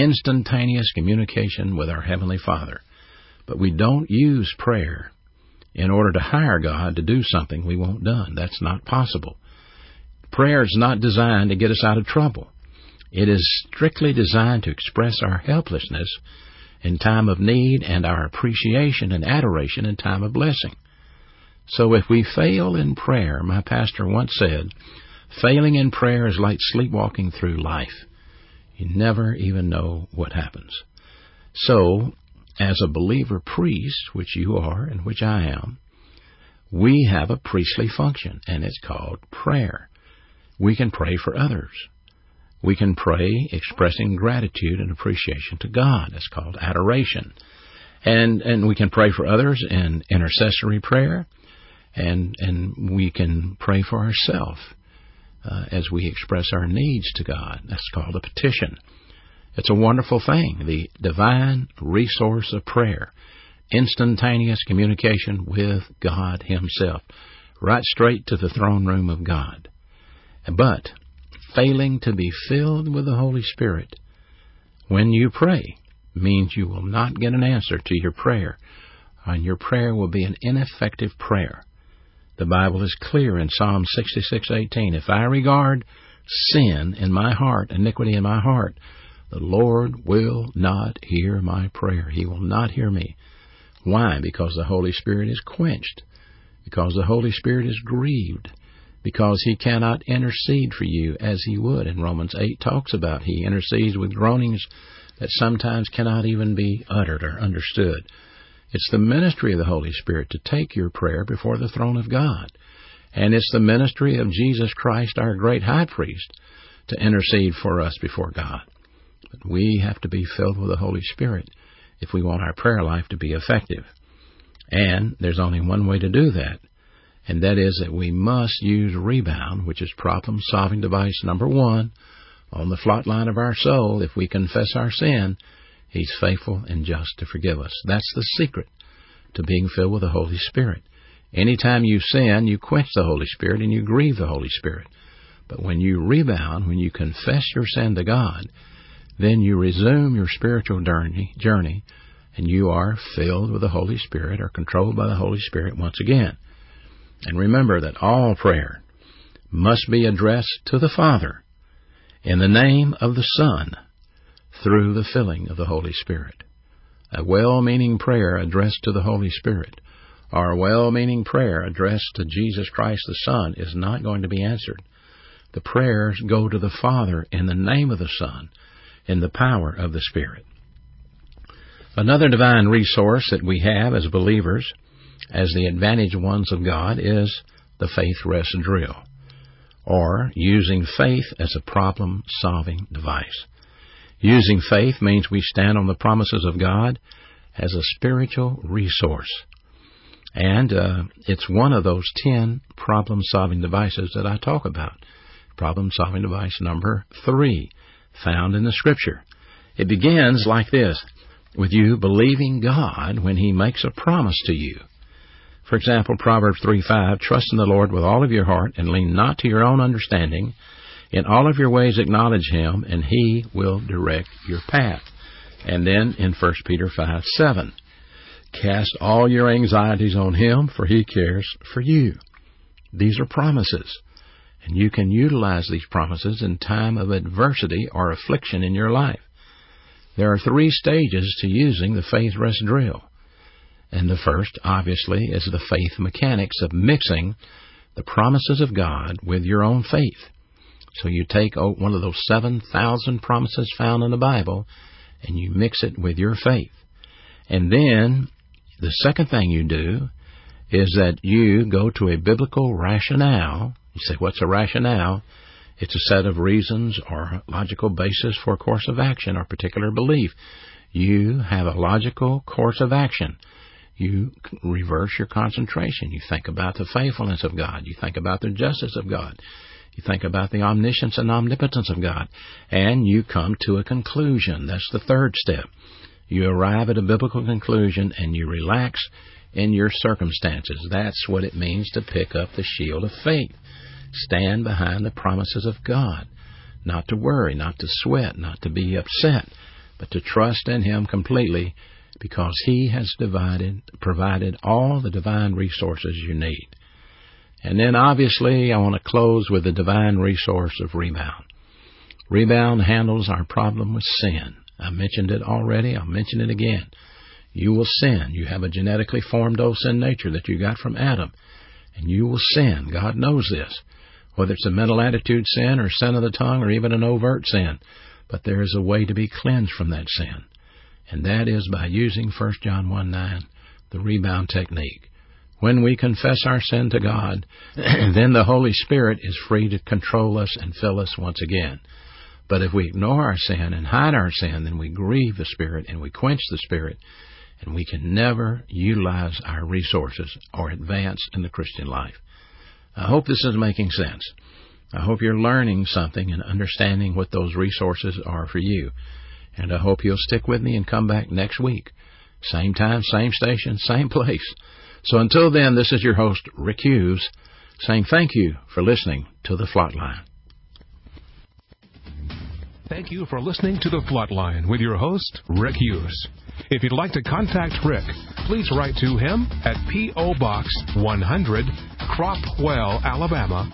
Instantaneous communication with our Heavenly Father. But we don't use prayer in order to hire God to do something we want done. That's not possible. Prayer is not designed to get us out of trouble. It is strictly designed to express our helplessness in time of need and our appreciation and adoration in time of blessing. So if we fail in prayer, my pastor once said, failing in prayer is like sleepwalking through life. You never even know what happens. So, as a believer priest, which you are and which I am, we have a priestly function, and it's called prayer. We can pray for others. We can pray expressing gratitude and appreciation to God. That's called adoration. And and we can pray for others in intercessory prayer, and and we can pray for ourselves uh, as we express our needs to God. That's called a petition. It's a wonderful thing, the divine resource of prayer, instantaneous communication with God Himself, right straight to the throne room of God. But failing to be filled with the Holy Spirit when you pray means you will not get an answer to your prayer, and your prayer will be an ineffective prayer. The Bible is clear in Psalm sixty-six eighteen. If I regard sin in my heart, iniquity in my heart, the Lord will not hear my prayer. He will not hear me. Why? Because the Holy Spirit is quenched. Because the Holy Spirit is grieved. Because He cannot intercede for you as He would. And Romans eight talks about He intercedes with groanings that sometimes cannot even be uttered or understood. It's the ministry of the Holy Spirit to take your prayer before the throne of God. And it's the ministry of Jesus Christ, our great high priest, to intercede for us before God. But we have to be filled with the Holy Spirit if we want our prayer life to be effective. And there's only one way to do that, and that is that we must use Rebound, which is problem-solving device number one, on the flot line of our soul. If we confess our sin, He's faithful and just to forgive us. That's the secret to being filled with the Holy Spirit. Anytime you sin, you quench the Holy Spirit and you grieve the Holy Spirit. But when you rebound, when you confess your sin to God, then you resume your spiritual journey, journey, and you are filled with the Holy Spirit or controlled by the Holy Spirit once again. And remember that all prayer must be addressed to the Father in the name of the Son through the filling of the Holy Spirit. A well-meaning prayer addressed to the Holy Spirit or a well-meaning prayer addressed to Jesus Christ the Son is not going to be answered. The prayers go to the Father in the name of the Son, in the power of the Spirit. Another divine resource that we have as believers, as the advantaged ones of God, is the faith rest drill, or using faith as a problem-solving device. Using faith means we stand on the promises of God as a spiritual resource. And uh, it's one of those ten problem-solving devices that I talk about. Problem-solving device number three, found in the Scripture. It begins like this, with you believing God when He makes a promise to you. For example, Proverbs three five, trust in the Lord with all of your heart and lean not to your own understanding. In all of your ways acknowledge Him, and He will direct your path. And then in First Peter five seven, cast all your anxieties on Him, for He cares for you. These are promises. And you can utilize these promises in time of adversity or affliction in your life. There are three stages to using the faith rest drill. And the first, obviously, is the faith mechanics of mixing the promises of God with your own faith. So you take one of those seven thousand promises found in the Bible, and you mix it with your faith. And then the second thing you do is that you go to a biblical rationale. You say, what's a rationale? It's a set of reasons or logical basis for a course of action or particular belief. You have a logical course of action. You reverse your concentration. You think about the faithfulness of God. You think about the justice of God. You think about the omniscience and omnipotence of God. And you come to a conclusion. That's the third step. You arrive at a biblical conclusion and you relax in your circumstances. That's what it means to pick up the shield of faith. Stand behind the promises of God. Not to worry, not to sweat, not to be upset, but to trust in Him completely because He has divided, provided all the divine resources you need. And then, obviously, I want to close with the divine resource of rebound. Rebound handles our problem with sin. I mentioned it already. I'll mention it again. You will sin. You have a genetically formed old sin nature that you got from Adam, and you will sin. God knows this, whether it's a mental attitude sin or sin of the tongue or even an overt sin. But there is a way to be cleansed from that sin, and that is by using First John one nine, the rebound technique. When we confess our sin to God, then the Holy Spirit is free to control us and fill us once again. But if we ignore our sin and hide our sin, then we grieve the Spirit and we quench the Spirit, and we can never utilize our resources or advance in the Christian life. I hope this is making sense. I hope you're learning something and understanding what those resources are for you. And I hope you'll stick with me and come back next week. Same time, same station, same place. So until then, this is your host, Rick Hughes, saying thank you for listening to The Flatline. Thank you for listening to The Flatline with your host, Rick Hughes. If you'd like to contact Rick, please write to him at P O. Box one hundred, Cropwell, Alabama,